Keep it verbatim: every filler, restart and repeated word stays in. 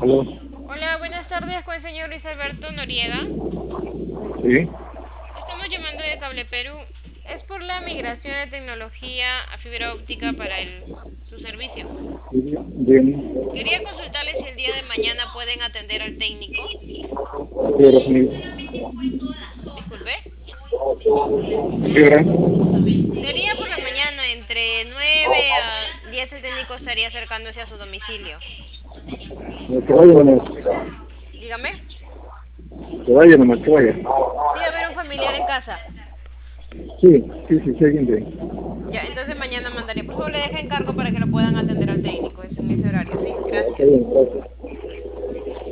Aló, Hola, buenas tardes con el señor Luis Alberto Noriega. sí, Estamos llamando de Cable Perú. Es por la migración de tecnología a fibra óptica para el, su servicio. sí, bien, Quería consultarle si el día de mañana pueden atender al técnico. ¿qué hora, señor? Disculpe. ¿Qué hora? Sería por la mañana, entre nueve a diez el técnico estaría acercándose a su domicilio. No, que vaya nomás, Dígame. que vaya nomás, que vaya. Sí, va a haber un familiar en casa. Sí, sí, sí, sí, alguien de Ya, entonces mañana mandaría. Por favor, le deje encargo para que lo puedan atender al técnico. Es en ese horario, ¿sí? Está Gracias. bien, gracias.